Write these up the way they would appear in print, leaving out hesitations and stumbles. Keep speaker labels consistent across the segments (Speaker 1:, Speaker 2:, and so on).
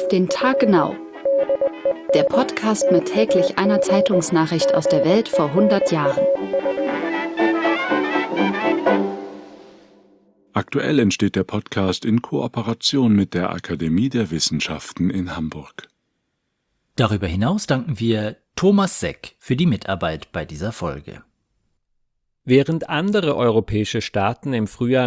Speaker 1: den Tag genau. Der Podcast mit täglich einer Zeitungsnachricht aus der Welt vor 100 Jahren.
Speaker 2: Aktuell entsteht der Podcast in Kooperation mit der Akademie der Wissenschaften in Hamburg.
Speaker 3: Darüber hinaus danken wir Thomas Seck für die Mitarbeit bei dieser Folge.
Speaker 4: Während andere europäische Staaten im Frühjahr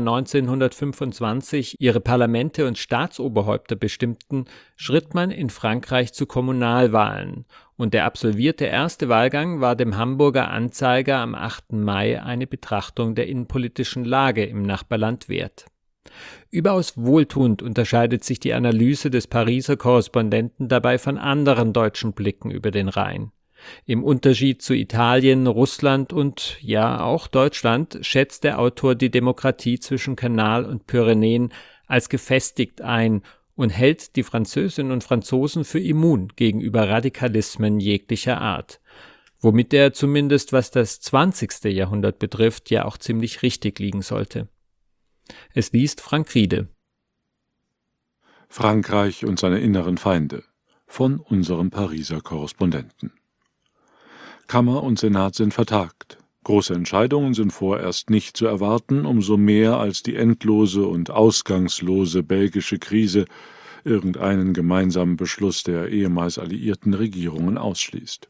Speaker 4: 1925 ihre Parlamente und Staatsoberhäupter bestimmten, schritt man in Frankreich zu Kommunalwahlen und der absolvierte erste Wahlgang war dem Hamburger Anzeiger am 8. Mai eine Betrachtung der innenpolitischen Lage im Nachbarland wert. Überaus wohltuend unterscheidet sich die Analyse des Pariser Korrespondenten dabei von anderen deutschen Blicken über den Rhein. Im Unterschied zu Italien, Russland und ja auch Deutschland schätzt der Autor die Demokratie zwischen Kanal und Pyrenäen als gefestigt ein und hält die Französinnen und Franzosen für immun gegenüber Radikalismen jeglicher Art, womit er zumindest was das 20. Jahrhundert betrifft ja auch ziemlich richtig liegen sollte. Es liest Frank Riede.
Speaker 2: Frankreich und seine inneren Feinde von unserem Pariser Korrespondenten. Kammer und Senat sind vertagt. Große Entscheidungen sind vorerst nicht zu erwarten, umso mehr als die endlose und ausgangslose belgische Krise irgendeinen gemeinsamen Beschluss der ehemals alliierten Regierungen ausschließt.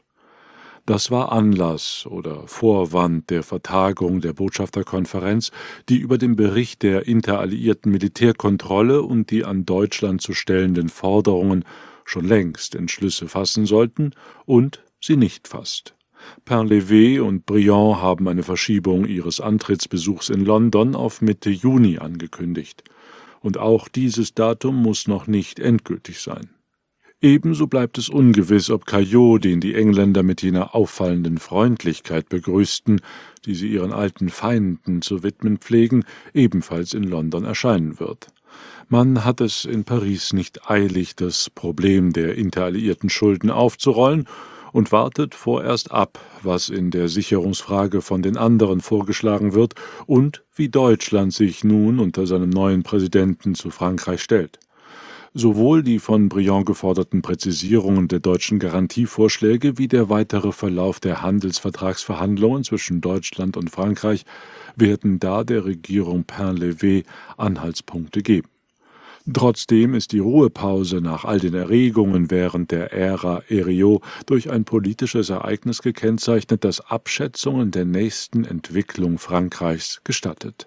Speaker 2: Das war Anlass oder Vorwand der Vertagung der Botschafterkonferenz, die über den Bericht der interalliierten Militärkontrolle und die an Deutschland zu stellenden Forderungen schon längst Entschlüsse fassen sollten und sie nicht fasst. Painlevé und Briand haben eine Verschiebung ihres Antrittsbesuchs in London auf Mitte Juni angekündigt. Und auch dieses Datum muss noch nicht endgültig sein. Ebenso bleibt es ungewiss, ob Caillaux, den die Engländer mit jener auffallenden Freundlichkeit begrüßten, die sie ihren alten Feinden zu widmen pflegen, ebenfalls in London erscheinen wird. Man hat es in Paris nicht eilig, das Problem der interalliierten Schulden aufzurollen und wartet vorerst ab, was in der Sicherungsfrage von den anderen vorgeschlagen wird und wie Deutschland sich nun unter seinem neuen Präsidenten zu Frankreich stellt. Sowohl die von Briand geforderten Präzisierungen der deutschen Garantievorschläge wie der weitere Verlauf der Handelsvertragsverhandlungen zwischen Deutschland und Frankreich werden da der Regierung Painlevé Anhaltspunkte geben. Trotzdem ist die Ruhepause nach all den Erregungen während der Ära Herriot durch ein politisches Ereignis gekennzeichnet, das Abschätzungen der nächsten Entwicklung Frankreichs gestattet.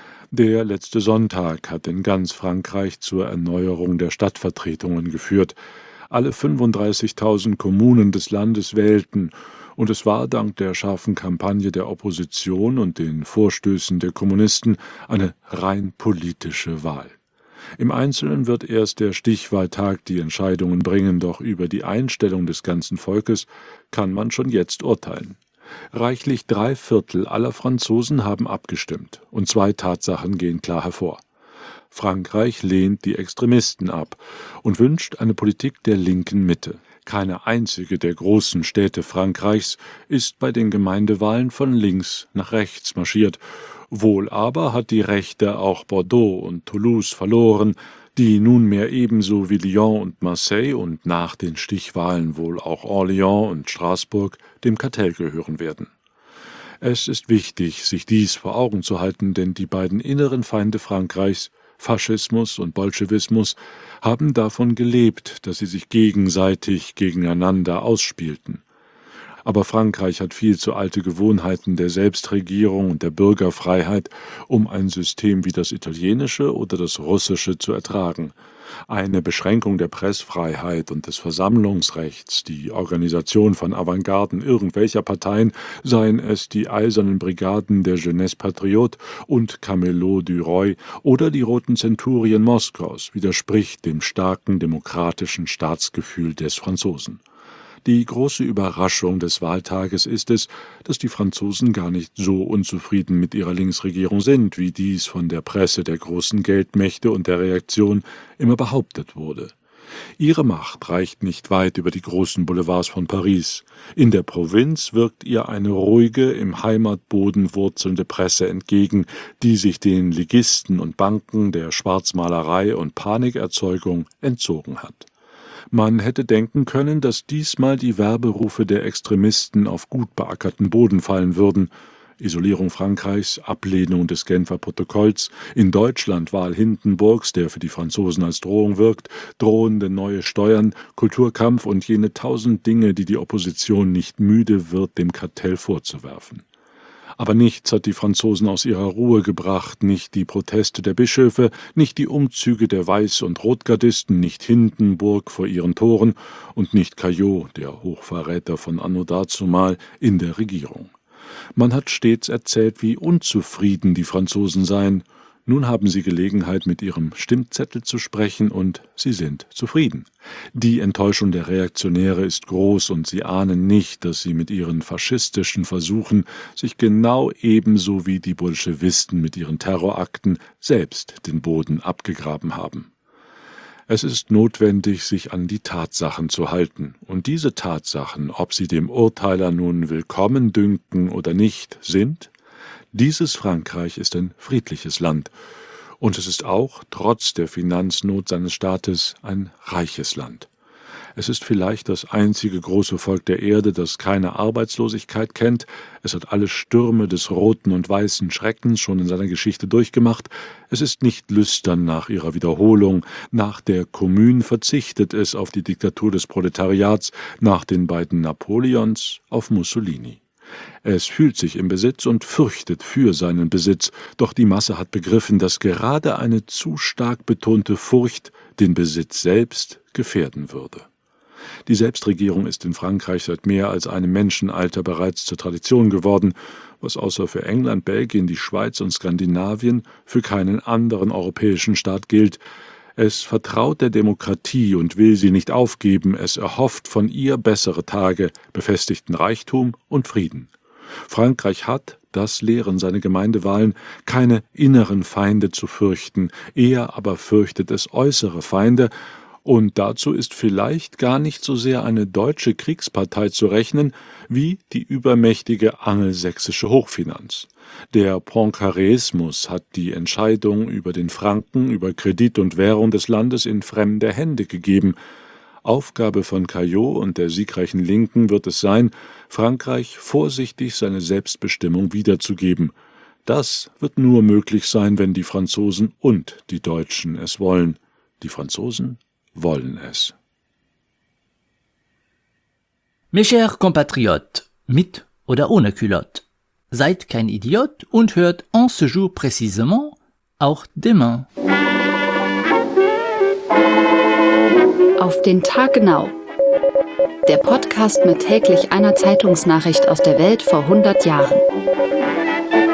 Speaker 2: Der letzte Sonntag hat in ganz Frankreich zur Erneuerung der Stadtvertretungen geführt. Alle 35.000 Kommunen des Landes wählten, und es war dank der scharfen Kampagne der Opposition und den Vorstößen der Kommunisten eine rein politische Wahl. Im Einzelnen wird erst der Stichwahltag die Entscheidungen bringen, doch über die Einstellung des ganzen Volkes kann man schon jetzt urteilen. Reichlich 3/4 aller Franzosen haben abgestimmt, und 2 Tatsachen gehen klar hervor. Frankreich lehnt die Extremisten ab und wünscht eine Politik der linken Mitte. Keine einzige der großen Städte Frankreichs ist bei den Gemeindewahlen von links nach rechts marschiert. Wohl aber hat die Rechte auch Bordeaux und Toulouse verloren, die nunmehr ebenso wie Lyon und Marseille und nach den Stichwahlen wohl auch Orléans und Straßburg dem Kartell gehören werden. Es ist wichtig, sich dies vor Augen zu halten, denn die beiden inneren Feinde Frankreichs, Faschismus und Bolschewismus, haben davon gelebt, dass sie sich gegenseitig gegeneinander ausspielten. Aber Frankreich hat viel zu alte Gewohnheiten der Selbstregierung und der Bürgerfreiheit, um ein System wie das italienische oder das russische zu ertragen. Eine Beschränkung der Pressfreiheit und des Versammlungsrechts, die Organisation von Avantgarden irgendwelcher Parteien, seien es die Eisernen Brigaden der Jeunesse Patriote und Camelot du Roi oder die Roten Zenturien Moskaus, widerspricht dem starken demokratischen Staatsgefühl des Franzosen. Die große Überraschung des Wahltages ist es, dass die Franzosen gar nicht so unzufrieden mit ihrer Linksregierung sind, wie dies von der Presse der großen Geldmächte und der Reaktion immer behauptet wurde. Ihre Macht reicht nicht weit über die großen Boulevards von Paris. In der Provinz wirkt ihr eine ruhige, im Heimatboden wurzelnde Presse entgegen, die sich den Ligisten und Banken der Schwarzmalerei und Panikerzeugung entzogen hat. Man hätte denken können, dass diesmal die Werberufe der Extremisten auf gut beackerten Boden fallen würden. Isolierung Frankreichs, Ablehnung des Genfer Protokolls, in Deutschland Wahl Hindenburgs, der für die Franzosen als Drohung wirkt, drohende neue Steuern, Kulturkampf und jene 1000 Dinge, die die Opposition nicht müde wird, dem Kartell vorzuwerfen. Aber nichts hat die Franzosen aus ihrer Ruhe gebracht, nicht die Proteste der Bischöfe, nicht die Umzüge der Weiß- und Rotgardisten, nicht Hindenburg vor ihren Toren und nicht Caillaux, der Hochverräter von anno dazumal, in der Regierung. Man hat stets erzählt, wie unzufrieden die Franzosen seien. Nun haben sie Gelegenheit, mit ihrem Stimmzettel zu sprechen, und sie sind zufrieden. Die Enttäuschung der Reaktionäre ist groß, und sie ahnen nicht, dass sie mit ihren faschistischen Versuchen sich genau ebenso wie die Bolschewisten mit ihren Terrorakten selbst den Boden abgegraben haben. Es ist notwendig, sich an die Tatsachen zu halten, und diese Tatsachen, ob sie dem Urteiler nun willkommen dünken oder nicht, sind: Dieses Frankreich ist ein friedliches Land, und es ist auch, trotz der Finanznot seines Staates, ein reiches Land. Es ist vielleicht das einzige große Volk der Erde, das keine Arbeitslosigkeit kennt. Es hat alle Stürme des roten und weißen Schreckens schon in seiner Geschichte durchgemacht. Es ist nicht lüstern nach ihrer Wiederholung. Nach der Commune verzichtet es auf die Diktatur des Proletariats, nach den beiden Napoleons auf Mussolini. Es fühlt sich im Besitz und fürchtet für seinen Besitz, doch die Masse hat begriffen, dass gerade eine zu stark betonte Furcht den Besitz selbst gefährden würde. Die Selbstregierung ist in Frankreich seit mehr als einem Menschenalter bereits zur Tradition geworden, was außer für England, Belgien, die Schweiz und Skandinavien für keinen anderen europäischen Staat gilt. Es vertraut der Demokratie und will sie nicht aufgeben, es erhofft von ihr bessere Tage, befestigten Reichtum und Frieden. Frankreich hat, das lehren seine Gemeindewahlen, keine inneren Feinde zu fürchten, eher aber fürchtet es äußere Feinde, und dazu ist vielleicht gar nicht so sehr eine deutsche Kriegspartei zu rechnen, wie die übermächtige angelsächsische Hochfinanz. Der Poincaréismus hat die Entscheidung über den Franken, über Kredit und Währung des Landes in fremde Hände gegeben. Aufgabe von Caillaux und der siegreichen Linken wird es sein, Frankreich vorsichtig seine Selbstbestimmung wiederzugeben. Das wird nur möglich sein, wenn die Franzosen und die Deutschen es wollen. Die Franzosen wollen es.
Speaker 3: Mes chers compatriotes, mit oder ohne Culotte, seid kein Idiot und hört en ce jour précisément auch demain.
Speaker 1: Auf den Tag genau. Der Podcast mit täglich einer Zeitungsnachricht aus der Welt vor 100 Jahren.